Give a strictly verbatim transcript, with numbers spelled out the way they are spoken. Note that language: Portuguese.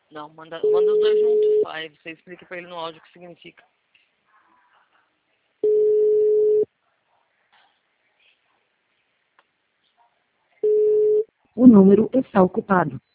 Não, manda, manda os dois juntos. Aí você explica pra ele no áudio o que significa. O número está ocupado.